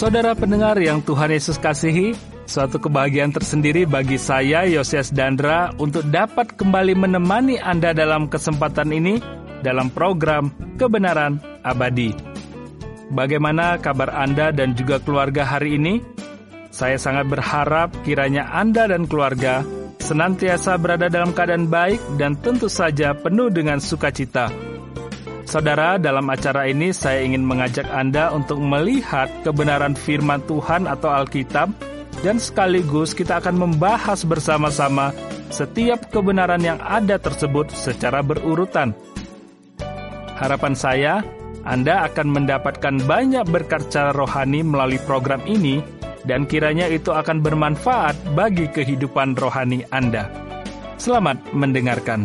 Saudara pendengar yang Tuhan Yesus kasihi, suatu kebahagiaan tersendiri bagi saya, Yosias Dandra, untuk dapat kembali menemani Anda dalam kesempatan ini, dalam program Kebenaran Abadi. Bagaimana kabar Anda dan juga keluarga hari ini? Saya sangat berharap kiranya Anda dan keluarga senantiasa berada dalam keadaan baik dan tentu saja penuh dengan sukacita. Saudara, dalam acara ini saya ingin mengajak Anda untuk melihat kebenaran firman Tuhan atau Alkitab, dan sekaligus kita akan membahas bersama-sama setiap kebenaran yang ada tersebut secara berurutan. Harapan saya, Anda akan mendapatkan banyak berkat secara rohani melalui program ini, dan kiranya itu akan bermanfaat bagi kehidupan rohani Anda. Selamat mendengarkan.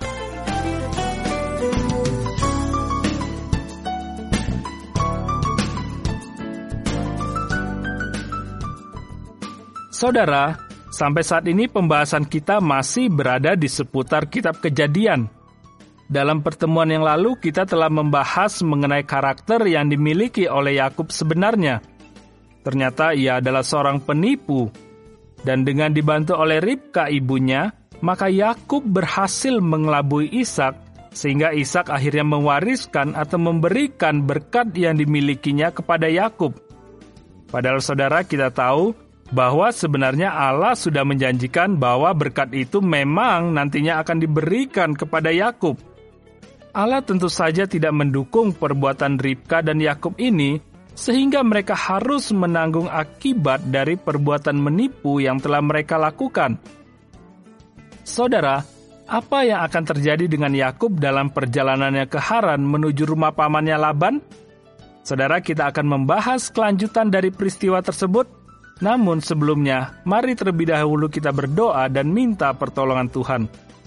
Saudara, sampai saat ini pembahasan kita masih berada di seputar kitab Kejadian. Dalam pertemuan yang lalu kita telah membahas mengenai karakter yang dimiliki oleh Yakub sebenarnya. Ternyata ia adalah seorang penipu, dan dengan dibantu oleh Ribka ibunya, maka Yakub berhasil mengelabui Ishak, sehingga Ishak akhirnya mewariskan atau memberikan berkat yang dimilikinya kepada Yakub. Padahal saudara, kita tahu bahwa sebenarnya Allah sudah menjanjikan bahwa berkat itu memang nantinya akan diberikan kepada Yakub. Allah tentu saja tidak mendukung perbuatan Ribka dan Yakub ini, sehingga mereka harus menanggung akibat dari perbuatan menipu yang telah mereka lakukan. Saudara, apa yang akan terjadi dengan Yakub dalam perjalanannya ke Haran menuju rumah pamannya Laban? Saudara, kita akan membahas kelanjutan dari peristiwa tersebut. Namun sebelumnya, mari terlebih dahulu kita berdoa dan minta pertolongan Tuhan.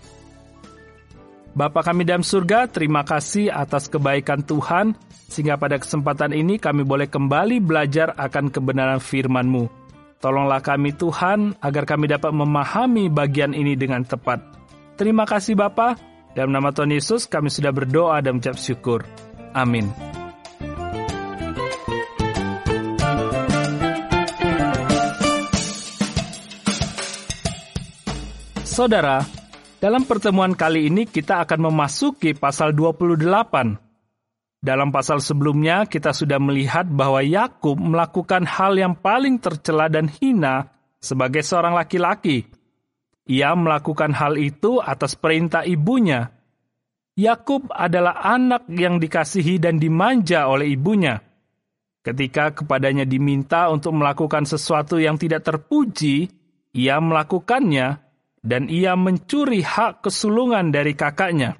Bapa kami dalam surga, terima kasih atas kebaikan Tuhan, sehingga pada kesempatan ini kami boleh kembali belajar akan kebenaran firman-Mu. Tolonglah kami Tuhan, agar kami dapat memahami bagian ini dengan tepat. Terima kasih Bapa, dalam nama Tuhan Yesus kami sudah berdoa dan mengucap syukur. Amin. Saudara, dalam pertemuan kali ini kita akan memasuki pasal 28. Dalam pasal sebelumnya kita sudah melihat bahwa Yakub melakukan hal yang paling tercela dan hina sebagai seorang laki-laki. Ia melakukan hal itu atas perintah ibunya. Yakub adalah anak yang dikasihi dan dimanja oleh ibunya. Ketika kepadanya diminta untuk melakukan sesuatu yang tidak terpuji, ia melakukannya, dan ia mencuri hak kesulungan dari kakaknya.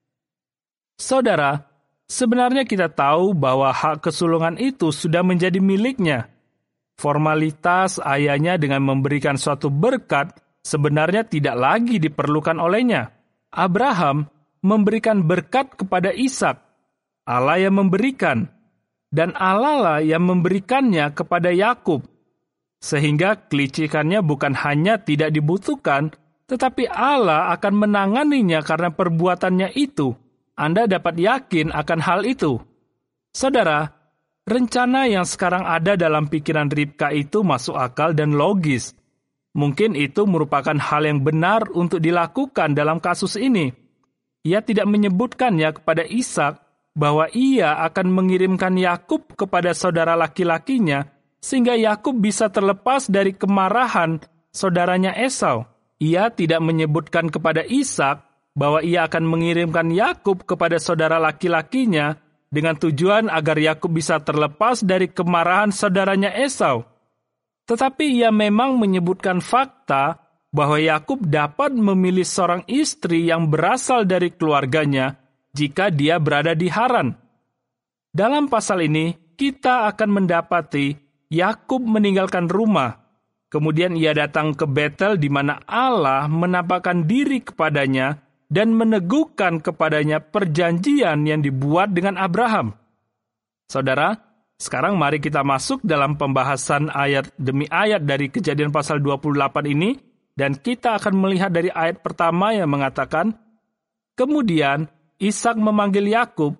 Saudara, sebenarnya kita tahu bahwa hak kesulungan itu sudah menjadi miliknya. Formalitas ayahnya dengan memberikan suatu berkat sebenarnya tidak lagi diperlukan olehnya. Abraham memberikan berkat kepada Ishak. Allah yang memberikan, dan Allah lah yang memberikannya kepada Yakub. Sehingga kelicikannya bukan hanya tidak dibutuhkan, tetapi Allah akan menanganinya karena perbuatannya itu. Anda dapat yakin akan hal itu. Saudara, rencana yang sekarang ada dalam pikiran Ribka itu masuk akal dan logis. Mungkin itu merupakan hal yang benar untuk dilakukan dalam kasus ini. Ia tidak menyebutkannya kepada Ishak bahwa ia akan mengirimkan Yakub kepada saudara laki-lakinya, sehingga Yakub bisa terlepas dari kemarahan saudaranya Esau. Ia tidak menyebutkan kepada Ishak bahwa ia akan mengirimkan Yakub kepada saudara laki-lakinya dengan tujuan agar Yakub bisa terlepas dari kemarahan saudaranya Esau. Tetapi ia memang menyebutkan fakta bahwa Yakub dapat memilih seorang istri yang berasal dari keluarganya jika dia berada di Haran. Dalam pasal ini, kita akan mendapati Yakub meninggalkan rumah. Kemudian ia datang ke Betel di mana Allah menampakkan diri kepadanya dan meneguhkan kepadanya perjanjian yang dibuat dengan Abraham. Saudara, sekarang mari kita masuk dalam pembahasan ayat demi ayat dari Kejadian pasal 28 ini, dan kita akan melihat dari ayat pertama yang mengatakan, "Kemudian Ishak memanggil Yakub,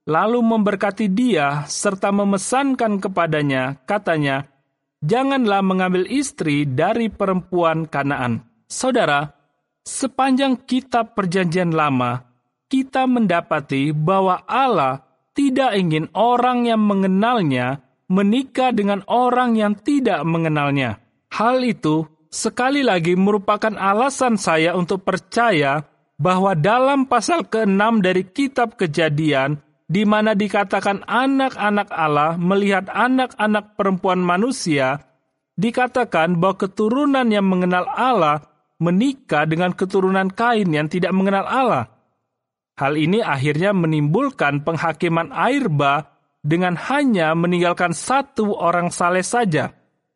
lalu memberkati dia serta memesankan kepadanya, katanya, "Janganlah mengambil istri dari perempuan Kanaan." Saudara, sepanjang kitab Perjanjian Lama, kita mendapati bahwa Allah tidak ingin orang yang mengenalnya menikah dengan orang yang tidak mengenalnya. Hal itu sekali lagi merupakan alasan saya untuk percaya bahwa dalam pasal ke-6 dari kitab Kejadian, di mana dikatakan anak-anak Allah melihat anak-anak perempuan manusia, dikatakan bahwa keturunan yang mengenal Allah menikah dengan keturunan Kain yang tidak mengenal Allah. Hal ini akhirnya menimbulkan penghakiman air bah dengan hanya meninggalkan satu orang saleh saja.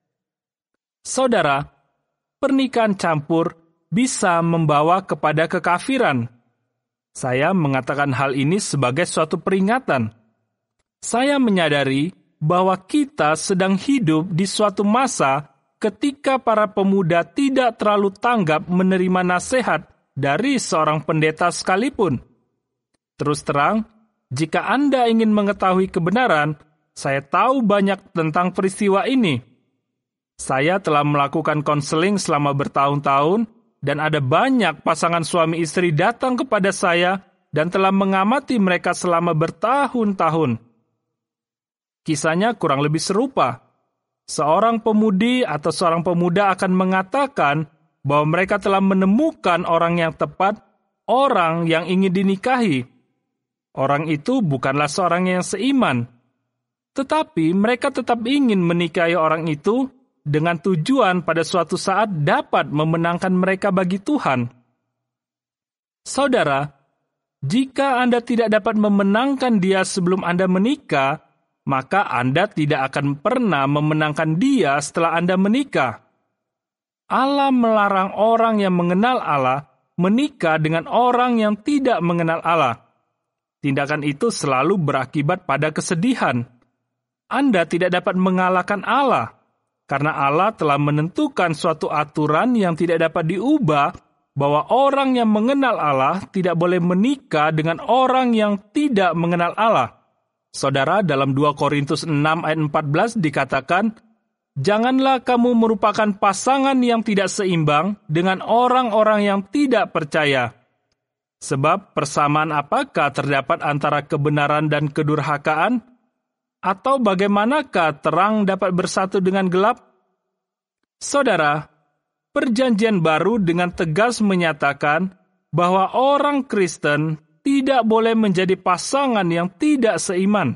Saudara, pernikahan campur bisa membawa kepada kekafiran. Saya mengatakan hal ini sebagai suatu peringatan. Saya menyadari bahwa kita sedang hidup di suatu masa ketika para pemuda tidak terlalu tanggap menerima nasihat dari seorang pendeta sekalipun. Terus terang, jika Anda ingin mengetahui kebenaran, saya tahu banyak tentang peristiwa ini. Saya telah melakukan konseling selama bertahun-tahun, dan ada banyak pasangan suami istri datang kepada saya dan telah mengamati mereka selama bertahun-tahun. Kisahnya kurang lebih serupa. Seorang pemudi atau seorang pemuda akan mengatakan bahwa mereka telah menemukan orang yang tepat, orang yang ingin dinikahi. Orang itu bukanlah seorang yang seiman, tetapi mereka tetap ingin menikahi orang itu dengan tujuan pada suatu saat dapat memenangkan mereka bagi Tuhan. Saudara, jika Anda tidak dapat memenangkan dia sebelum Anda menikah, maka Anda tidak akan pernah memenangkan dia setelah Anda menikah. Allah melarang orang yang mengenal Allah menikah dengan orang yang tidak mengenal Allah. Tindakan itu selalu berakibat pada kesedihan. Anda tidak dapat mengalahkan Allah, karena Allah telah menentukan suatu aturan yang tidak dapat diubah, bahwa orang yang mengenal Allah tidak boleh menikah dengan orang yang tidak mengenal Allah. Saudara, dalam 2 Korintus 6 ayat 14 dikatakan, "Janganlah kamu merupakan pasangan yang tidak seimbang dengan orang-orang yang tidak percaya. Sebab persamaan apakah terdapat antara kebenaran dan kedurhakaan? Atau bagaimanakah terang dapat bersatu dengan gelap?" Saudara, Perjanjian Baru dengan tegas menyatakan bahwa orang Kristen tidak boleh menjadi pasangan yang tidak seiman.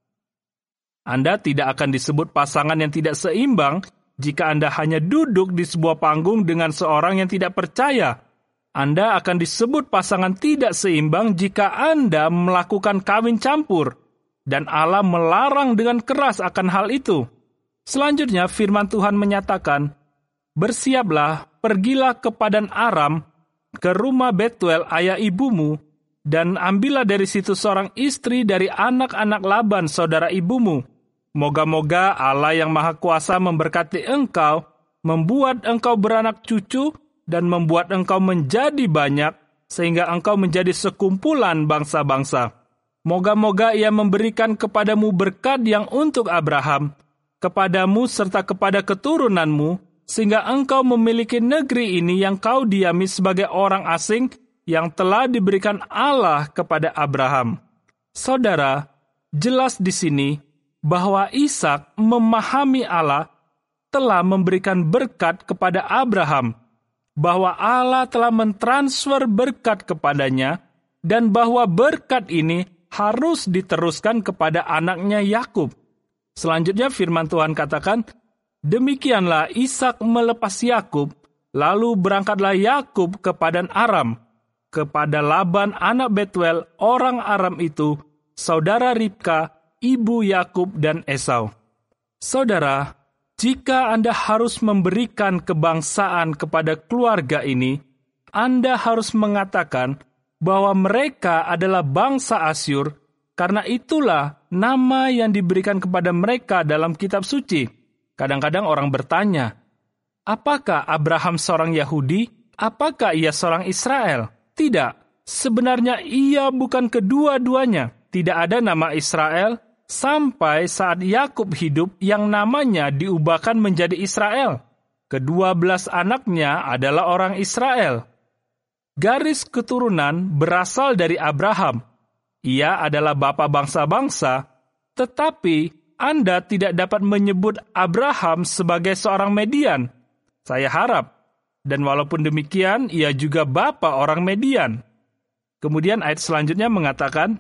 Anda tidak akan disebut pasangan yang tidak seimbang jika Anda hanya duduk di sebuah panggung dengan seorang yang tidak percaya. Anda akan disebut pasangan tidak seimbang jika Anda melakukan kawin campur, dan Allah melarang dengan keras akan hal itu. Selanjutnya firman Tuhan menyatakan, "Bersiaplah, pergilah ke Padan Aram, ke rumah Betuel ayah ibumu, dan ambillah dari situ seorang istri dari anak-anak Laban saudara ibumu. Moga-moga Allah yang Maha Kuasa memberkati engkau, membuat engkau beranak cucu, dan membuat engkau menjadi banyak, sehingga engkau menjadi sekumpulan bangsa-bangsa. Moga-moga Ia memberikan kepadamu berkat yang untuk Abraham, kepadamu serta kepada keturunanmu, sehingga engkau memiliki negeri ini yang kau diami sebagai orang asing yang telah diberikan Allah kepada Abraham." Saudara, jelas di sini bahwa Ishak memahami Allah telah memberikan berkat kepada Abraham, bahwa Allah telah mentransfer berkat kepadanya, dan bahwa berkat ini harus diteruskan kepada anaknya Yakub. Selanjutnya firman Tuhan katakan, "Demikianlah Ishak melepas Yakub, lalu berangkatlah Yakub ke Padan Aram, kepada Laban anak Betuel orang Aram itu, saudara Ribka, ibu Yakub dan Esau." Saudara, jika Anda harus memberikan kebangsaan kepada keluarga ini, Anda harus mengatakan bahwa mereka adalah bangsa Asyur, karena itulah nama yang diberikan kepada mereka dalam kitab suci. Kadang-kadang orang bertanya, apakah Abraham seorang Yahudi? Apakah ia seorang Israel? Tidak, sebenarnya ia bukan kedua-duanya. tidak ada nama Israel sampai saat Yakub hidup yang namanya diubahkan menjadi Israel. Ke-12 anaknya adalah orang Israel. Garis keturunan berasal dari Abraham. Ia adalah bapa bangsa-bangsa, tetapi Anda tidak dapat menyebut Abraham sebagai seorang Median. Saya harap. Dan walaupun demikian, ia juga bapa orang Median. Kemudian ayat selanjutnya mengatakan,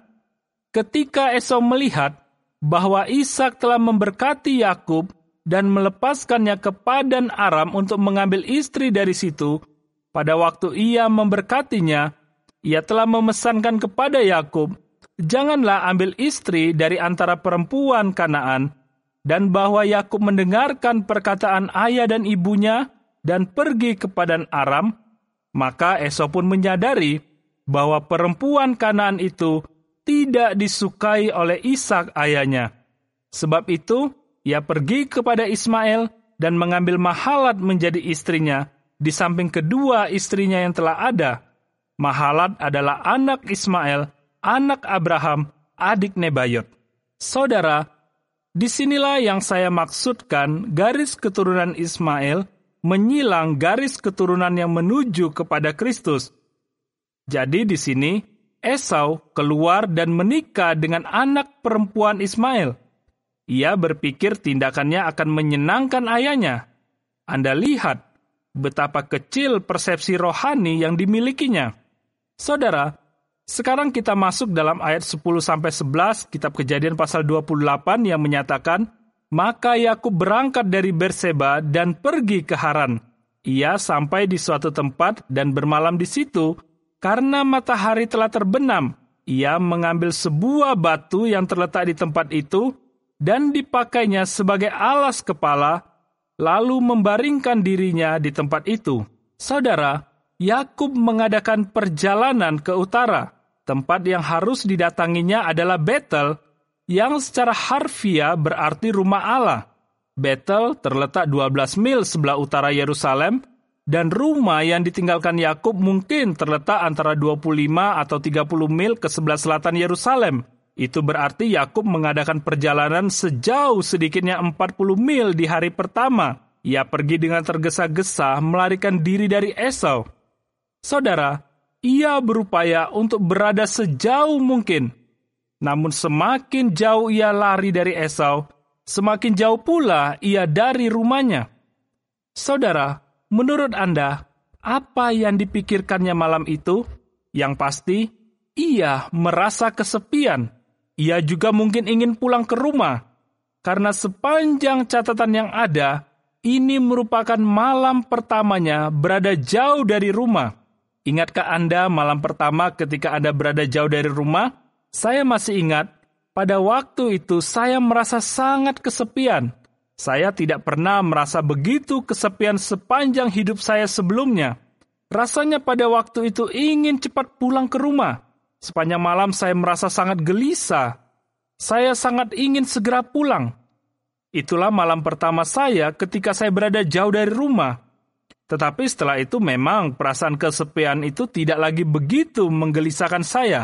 ketika Esau melihat bahwa Ishak telah memberkati Yakub dan melepaskannya ke Padan Aram untuk mengambil istri dari situ, pada waktu ia memberkatinya, ia telah memesankan kepada Yakub, janganlah ambil istri dari antara perempuan Kanaan, dan bahwa Yakub mendengarkan perkataan ayah dan ibunya dan pergi ke Padan Aram, maka Esau pun menyadari bahwa perempuan Kanaan itu tidak disukai oleh Ishak ayahnya. Sebab itu, ia pergi kepada Ismail dan mengambil Mahalat menjadi istrinya, di samping kedua istrinya yang telah ada. Mahalat adalah anak Ismail, anak Abraham, adik Nebayot. Saudara, disinilah yang saya maksudkan garis keturunan Ismail menyilang garis keturunan yang menuju kepada Kristus. Jadi di sini, Esau keluar dan menikah dengan anak perempuan Ismail. Ia berpikir tindakannya akan menyenangkan ayahnya. Anda lihat betapa kecil persepsi rohani yang dimilikinya. Saudara, sekarang kita masuk dalam ayat 10-11 kitab Kejadian pasal 28 yang menyatakan, maka Yakub berangkat dari Berseba dan pergi ke Haran. Ia sampai di suatu tempat dan bermalam di situ. Karena matahari telah terbenam, ia mengambil sebuah batu yang terletak di tempat itu dan dipakainya sebagai alas kepala, lalu membaringkan dirinya di tempat itu. Saudara, Yakub mengadakan perjalanan ke utara. Tempat yang harus didatanginya adalah Betel, yang secara harfiah berarti rumah Allah. Betel terletak 12 mil sebelah utara Yerusalem, dan rumah yang ditinggalkan Yakub mungkin terletak antara 25 atau 30 mil ke sebelah selatan Yerusalem. Itu berarti Yakub mengadakan perjalanan sejauh sedikitnya 40 mil di hari pertama. Ia pergi dengan tergesa-gesa melarikan diri dari Esau. Saudara, ia berupaya untuk berada sejauh mungkin. Namun semakin jauh ia lari dari Esau, semakin jauh pula ia dari rumahnya. Saudara, menurut Anda, apa yang dipikirkannya malam itu? Yang pasti, ia merasa kesepian. Ia juga mungkin ingin pulang ke rumah. Karena sepanjang catatan yang ada, ini merupakan malam pertamanya berada jauh dari rumah. Ingatkah Anda malam pertama ketika Anda berada jauh dari rumah? Saya masih ingat, pada waktu itu saya merasa sangat kesepian. Saya tidak pernah merasa begitu kesepian sepanjang hidup saya sebelumnya. Rasanya pada waktu itu ingin cepat pulang ke rumah. Sepanjang malam saya merasa sangat gelisah. Saya sangat ingin segera pulang. Itulah malam pertama saya ketika saya berada jauh dari rumah. Tetapi setelah itu memang perasaan kesepian itu tidak lagi begitu menggelisahkan saya.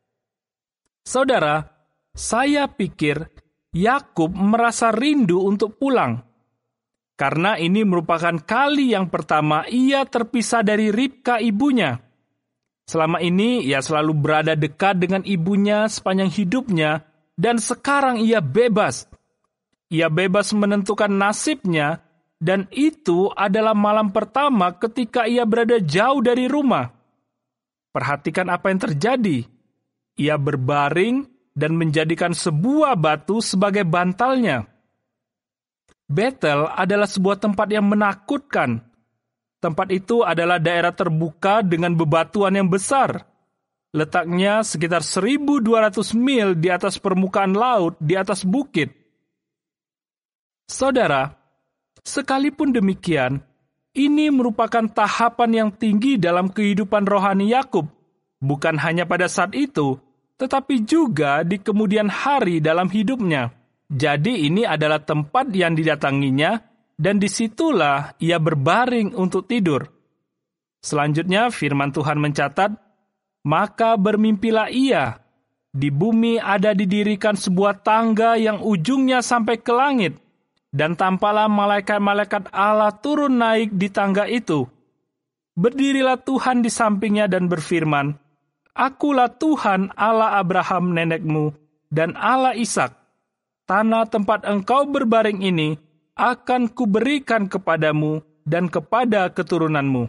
Saudara, saya pikir Yakub merasa rindu untuk pulang. Karena ini merupakan kali yang pertama ia terpisah dari Ribka ibunya. Selama ini ia selalu berada dekat dengan ibunya sepanjang hidupnya, dan sekarang ia bebas. Ia bebas menentukan nasibnya, dan itu adalah malam pertama ketika ia berada jauh dari rumah. Perhatikan apa yang terjadi. Ia berbaring dan menjadikan sebuah batu sebagai bantalnya. Betel adalah sebuah tempat yang menakutkan. Tempat itu adalah daerah terbuka dengan bebatuan yang besar. Letaknya sekitar 1.200 mil di atas permukaan laut di atas bukit. Saudara, sekalipun demikian, ini merupakan tahapan yang tinggi dalam kehidupan rohani Yakub. Bukan hanya pada saat itu, tetapi juga di kemudian hari dalam hidupnya. Jadi ini adalah tempat yang didatanginya, dan disitulah ia berbaring untuk tidur. Selanjutnya firman Tuhan mencatat, maka bermimpilah ia. Di bumi ada didirikan sebuah tangga yang ujungnya sampai ke langit, dan tampaklah malaikat-malaikat Allah turun naik di tangga itu. Berdirilah Tuhan di sampingnya dan berfirman, Akulah Tuhan Allah Abraham nenekmu dan Allah Ishak. Tanah tempat engkau berbaring ini akan kuberikan kepadamu dan kepada keturunanmu.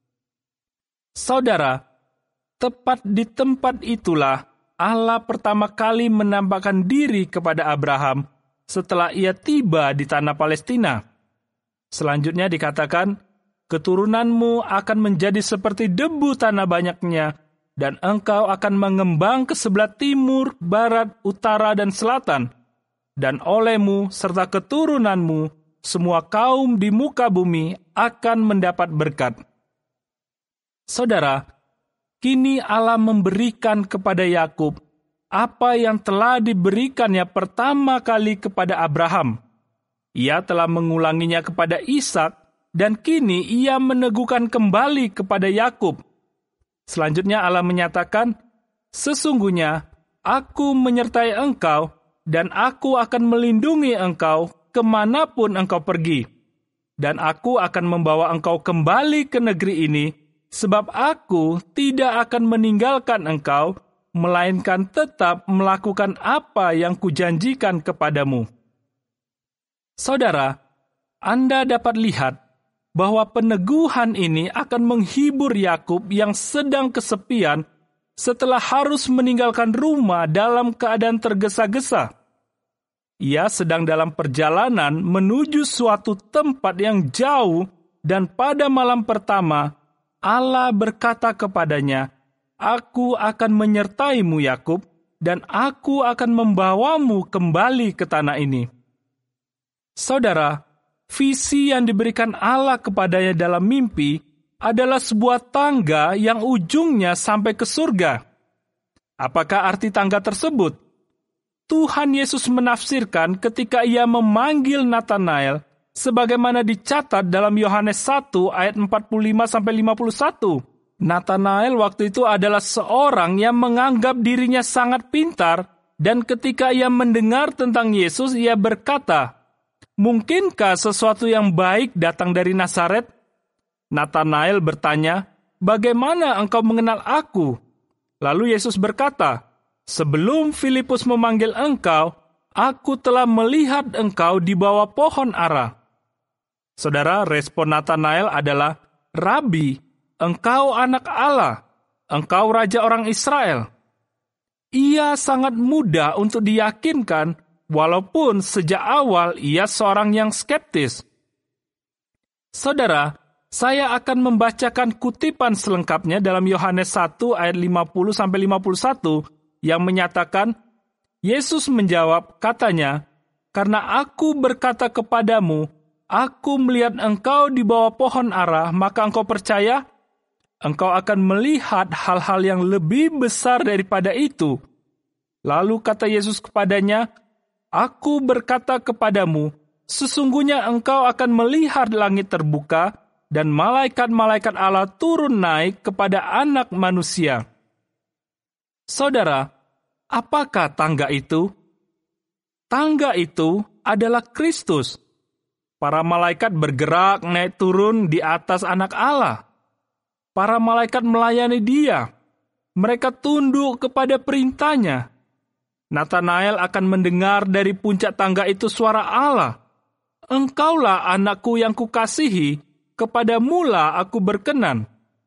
Saudara, tepat di tempat itulah Allah pertama kali menampakkan diri kepada Abraham setelah ia tiba di tanah Palestina. Selanjutnya dikatakan, keturunanmu akan menjadi seperti debu tanah banyaknya, dan engkau akan mengembang ke sebelah timur, barat, utara, dan selatan. Dan olehmu serta keturunanmu, semua kaum di muka bumi akan mendapat berkat. Saudara, kini Allah memberikan kepada Yakub apa yang telah diberikannya pertama kali kepada Abraham. Ia telah mengulanginya kepada Ishak, dan kini ia meneguhkan kembali kepada Yakub. Selanjutnya Allah menyatakan, Sesungguhnya aku menyertai engkau, dan aku akan melindungi engkau kemanapun engkau pergi. Dan aku akan membawa engkau kembali ke negeri ini, sebab aku tidak akan meninggalkan engkau, melainkan tetap melakukan apa yang kujanjikan kepadamu. Saudara, Anda dapat lihat bahwa peneguhan ini akan menghibur Yakub yang sedang kesepian setelah harus meninggalkan rumah dalam keadaan tergesa-gesa. Ia sedang dalam perjalanan menuju suatu tempat yang jauh, dan pada malam pertama, Allah berkata kepadanya, Aku akan menyertaimu Yakub, dan aku akan membawamu kembali ke tanah ini. Saudara, visi yang diberikan Allah kepadanya dalam mimpi adalah sebuah tangga yang ujungnya sampai ke surga. Apakah arti tangga tersebut? Tuhan Yesus menafsirkan ketika ia memanggil Nathanael, sebagaimana dicatat dalam Yohanes 1 ayat 45-51. Nathanael waktu itu adalah seorang yang menganggap dirinya sangat pintar, dan ketika ia mendengar tentang Yesus, ia berkata, Mungkinkah sesuatu yang baik datang dari Nazaret? Nathanael bertanya, Bagaimana engkau mengenal aku? Lalu Yesus berkata, Sebelum Filipus memanggil engkau, aku telah melihat engkau di bawah pohon ara. Saudara, respon Nathanael adalah, Rabi, engkau anak Allah, engkau raja orang Israel. Ia sangat mudah untuk diyakinkan, walaupun sejak awal ia seorang yang skeptis. Saudara, saya akan membacakan kutipan selengkapnya dalam Yohanes 1 ayat 50-51 yang menyatakan, Yesus menjawab, katanya, Karena aku berkata kepadamu, aku melihat engkau di bawah pohon ara, maka engkau percaya? Engkau akan melihat hal-hal yang lebih besar daripada itu. Lalu kata Yesus kepadanya, Aku berkata kepadamu, sesungguhnya engkau akan melihat langit terbuka, dan malaikat-malaikat Allah turun naik kepada anak manusia. Saudara, apakah tangga itu? Tangga itu adalah Kristus. Para malaikat bergerak naik turun di atas anak Allah. Para malaikat melayani dia. Mereka tunduk kepada perintahnya. Nathanael akan mendengar dari puncak tangga itu suara Allah. Engkaulah anakku yang kukasihi, kepadamulah aku berkenan.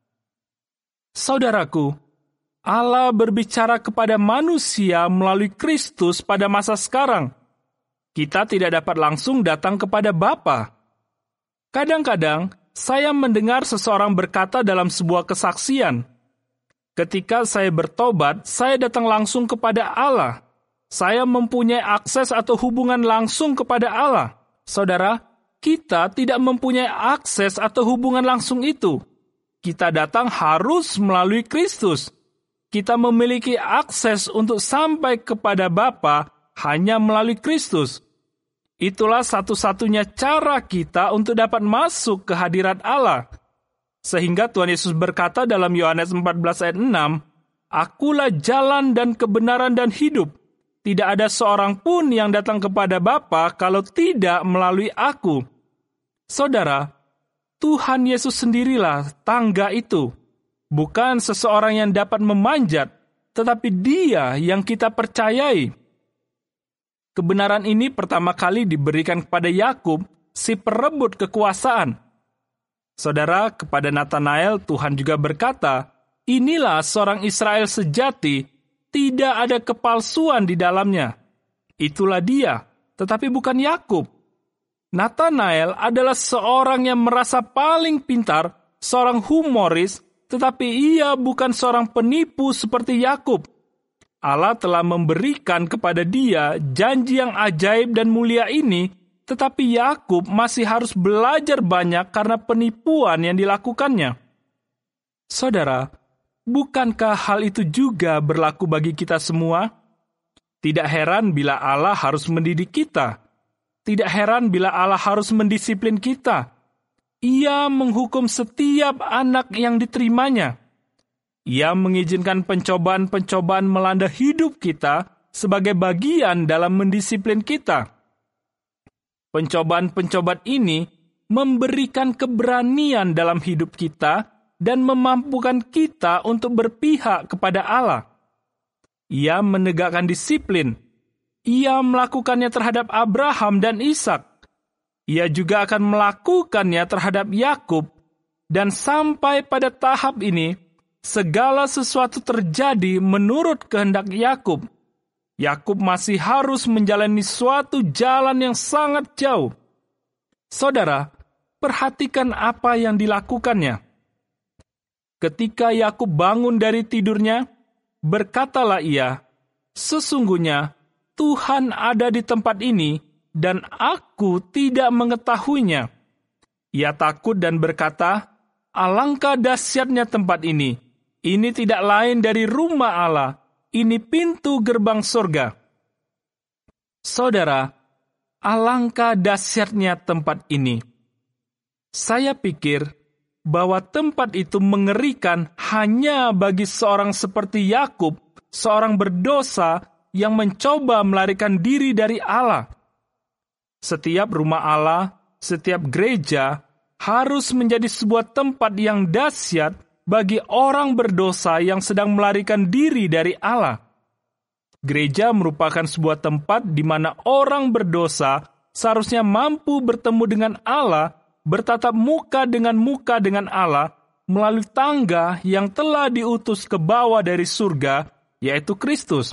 Saudaraku, Allah berbicara kepada manusia melalui Kristus pada masa sekarang. Kita tidak dapat langsung datang kepada Bapa. Kadang-kadang, saya mendengar seseorang berkata dalam sebuah kesaksian, ketika saya bertobat, saya datang langsung kepada Allah. Saya mempunyai akses atau hubungan langsung kepada Allah. Saudara, kita tidak mempunyai akses atau hubungan langsung itu. Kita datang harus melalui Kristus. Kita memiliki akses untuk sampai kepada Bapa hanya melalui Kristus. Itulah satu-satunya cara kita untuk dapat masuk ke hadirat Allah. Sehingga Tuhan Yesus berkata dalam Yohanes 14 ayat 6, Akulah jalan dan kebenaran dan hidup. Tidak ada seorang pun yang datang kepada Bapa kalau tidak melalui aku. Saudara, Tuhan Yesus sendirilah tangga itu. Bukan seseorang yang dapat memanjat, tetapi Dia yang kita percayai. Kebenaran ini pertama kali diberikan kepada Yakub, si perebut kekuasaan. Saudara, kepada Nathanael Tuhan juga berkata, inilah seorang Israel sejati, tidak ada kepalsuan di dalamnya. Itulah dia, tetapi bukan Yakub. Nathanael adalah seorang yang merasa paling pintar, seorang humoris, tetapi ia bukan seorang penipu seperti Yakub. Allah telah memberikan kepada dia janji yang ajaib dan mulia ini, tetapi Yakub masih harus belajar banyak karena penipuan yang dilakukannya. Saudara, bukankah hal itu juga berlaku bagi kita semua? Tidak heran bila Allah harus mendidik kita. Tidak heran bila Allah harus mendisiplin kita. Ia menghukum setiap anak yang diterimanya. Ia mengizinkan pencobaan-pencobaan melanda hidup kita sebagai bagian dalam mendisiplin kita. Pencobaan-pencobaan ini memberikan keberanian dalam hidup kita dan memampukan kita untuk berpihak kepada Allah. Ia menegakkan disiplin. Ia melakukannya terhadap Abraham dan Ishak. Ia juga akan melakukannya terhadap Yakub. Dan sampai pada tahap ini, segala sesuatu terjadi menurut kehendak Yakub. Yakub masih harus menjalani suatu jalan yang sangat jauh. Saudara, perhatikan apa yang dilakukannya. Ketika Yakub bangun dari tidurnya, berkatalah ia, sesungguhnya Tuhan ada di tempat ini dan aku tidak mengetahuinya. Ia takut dan berkata, alangkah dahsyatnya tempat ini. Ini tidak lain dari rumah Allah. Ini pintu gerbang surga. Saudara, alangkah dahsyatnya tempat ini. Saya pikir bahwa tempat itu mengerikan hanya bagi seorang seperti Yakub, seorang berdosa yang mencoba melarikan diri dari Allah. Setiap rumah Allah, setiap gereja harus menjadi sebuah tempat yang dahsyat bagi orang berdosa yang sedang melarikan diri dari Allah. Gereja merupakan sebuah tempat di mana orang berdosa seharusnya mampu bertemu dengan Allah, bertatap muka dengan Allah, melalui tangga yang telah diutus ke bawah dari surga, yaitu Kristus.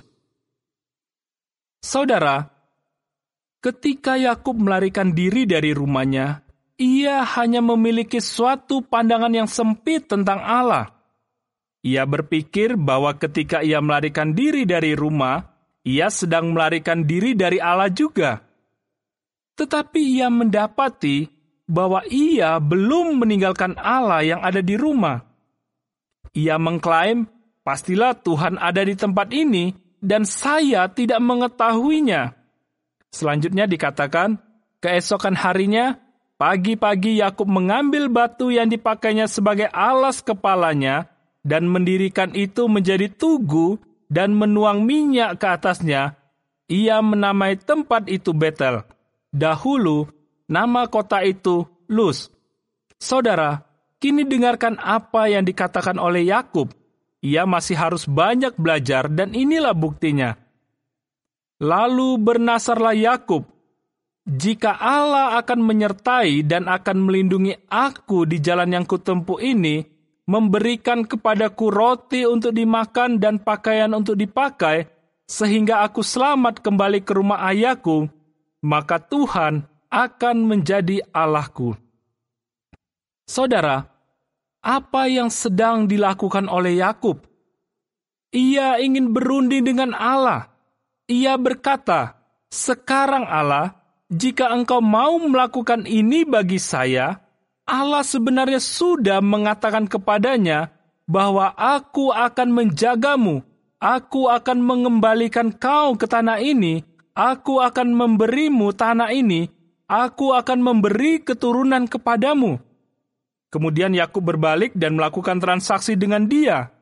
Saudara, ketika Yakub melarikan diri dari rumahnya, ia hanya memiliki suatu pandangan yang sempit tentang Allah. Ia berpikir bahwa ketika ia melarikan diri dari rumah, ia sedang melarikan diri dari Allah juga. Tetapi ia mendapati bahwa ia belum meninggalkan Allah yang ada di rumah. Ia mengklaim, pastilah Tuhan ada di tempat ini dan saya tidak mengetahuinya. Selanjutnya dikatakan, keesokan harinya, pagi-pagi Yakub mengambil batu yang dipakainya sebagai alas kepalanya dan mendirikan itu menjadi tugu dan menuang minyak ke atasnya. Ia menamai tempat itu Betel. Dahulu, nama kota itu Luz. Saudara, kini dengarkan apa yang dikatakan oleh Yakub. Ia masih harus banyak belajar dan inilah buktinya. Lalu bernasarlah Yakub, jika Allah akan menyertai dan akan melindungi aku di jalan yang kutempuh ini, memberikan kepadaku roti untuk dimakan dan pakaian untuk dipakai, sehingga aku selamat kembali ke rumah ayahku, maka Tuhan akan menjadi Allahku. Saudara, apa yang sedang dilakukan oleh Yakub? Ia ingin berunding dengan Allah. Ia berkata, sekarang Allah, jika engkau mau melakukan ini bagi saya, Allah sebenarnya sudah mengatakan kepadanya bahwa aku akan menjagamu, aku akan mengembalikan kau ke tanah ini, aku akan memberimu tanah ini, aku akan memberi keturunan kepadamu. Kemudian Yakub berbalik dan melakukan transaksi dengan dia.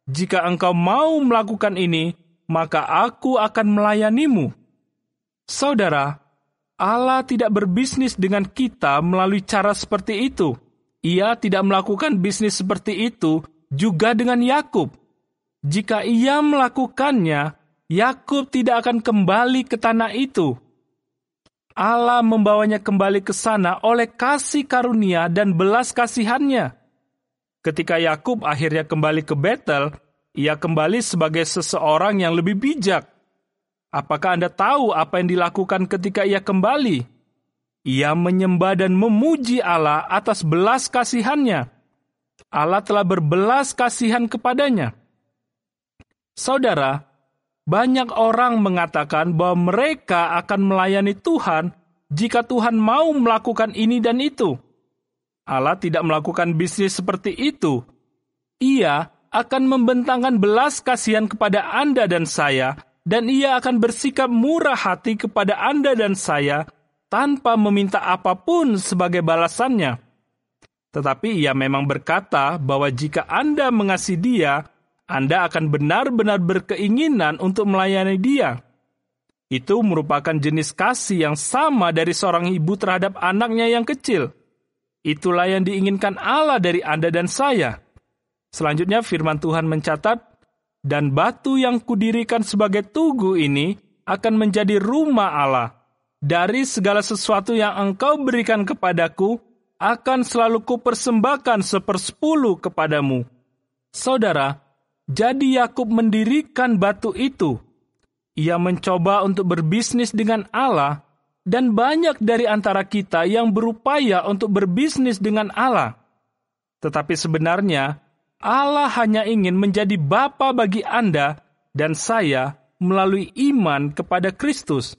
Jika engkau mau melakukan ini, maka aku akan melayanimu. Saudara, Allah tidak berbisnis dengan kita melalui cara seperti itu. Ia tidak melakukan bisnis seperti itu juga dengan Yakub. Jika ia melakukannya, Yakub tidak akan kembali ke tanah itu. Allah membawanya kembali ke sana oleh kasih karunia dan belas kasihannya. Ketika Yakub akhirnya kembali ke Betel, ia kembali sebagai seseorang yang lebih bijak. Apakah Anda tahu apa yang dilakukan ketika ia kembali? Ia menyembah dan memuji Allah atas belas kasihannya. Allah telah berbelas kasihan kepadanya. Saudara, banyak orang mengatakan bahwa mereka akan melayani Tuhan jika Tuhan mau melakukan ini dan itu. Allah tidak melakukan bisnis seperti itu. Ia akan membentangkan belas kasihan kepada Anda dan saya, dan ia akan bersikap murah hati kepada Anda dan saya tanpa meminta apapun sebagai balasannya. Tetapi ia memang berkata bahwa jika Anda mengasihi Dia, Anda akan benar-benar berkeinginan untuk melayani Dia. Itu merupakan jenis kasih yang sama dari seorang ibu terhadap anaknya yang kecil. Itulah yang diinginkan Allah dari Anda dan saya. Selanjutnya firman Tuhan mencatat, dan batu yang kudirikan sebagai tugu ini akan menjadi rumah Allah. Dari segala sesuatu yang engkau berikan kepadaku, akan selalu kupersembahkan 1/10 kepadamu. Saudara, jadi Yakub mendirikan batu itu. Ia mencoba untuk berbisnis dengan Allah, dan banyak dari antara kita yang berupaya untuk berbisnis dengan Allah. Tetapi sebenarnya, Allah hanya ingin menjadi Bapa bagi Anda dan saya melalui iman kepada Kristus.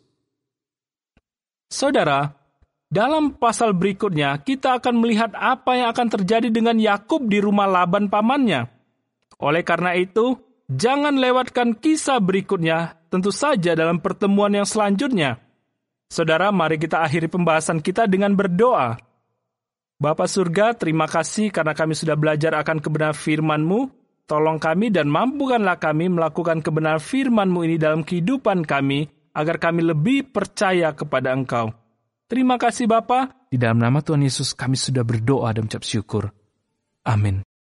Saudara, dalam pasal berikutnya kita akan melihat apa yang akan terjadi dengan Yakub di rumah Laban pamannya. Oleh karena itu, jangan lewatkan kisah berikutnya, tentu saja dalam pertemuan yang selanjutnya. Saudara, mari kita akhiri pembahasan kita dengan berdoa. Bapa surga, terima kasih karena kami sudah belajar akan kebenaran firman-Mu. Tolong kami dan mampukanlah kami melakukan kebenaran firman-Mu ini dalam kehidupan kami, agar kami lebih percaya kepada Engkau. Terima kasih Bapa. Di dalam nama Tuhan Yesus kami sudah berdoa dan mengucap syukur. Amin.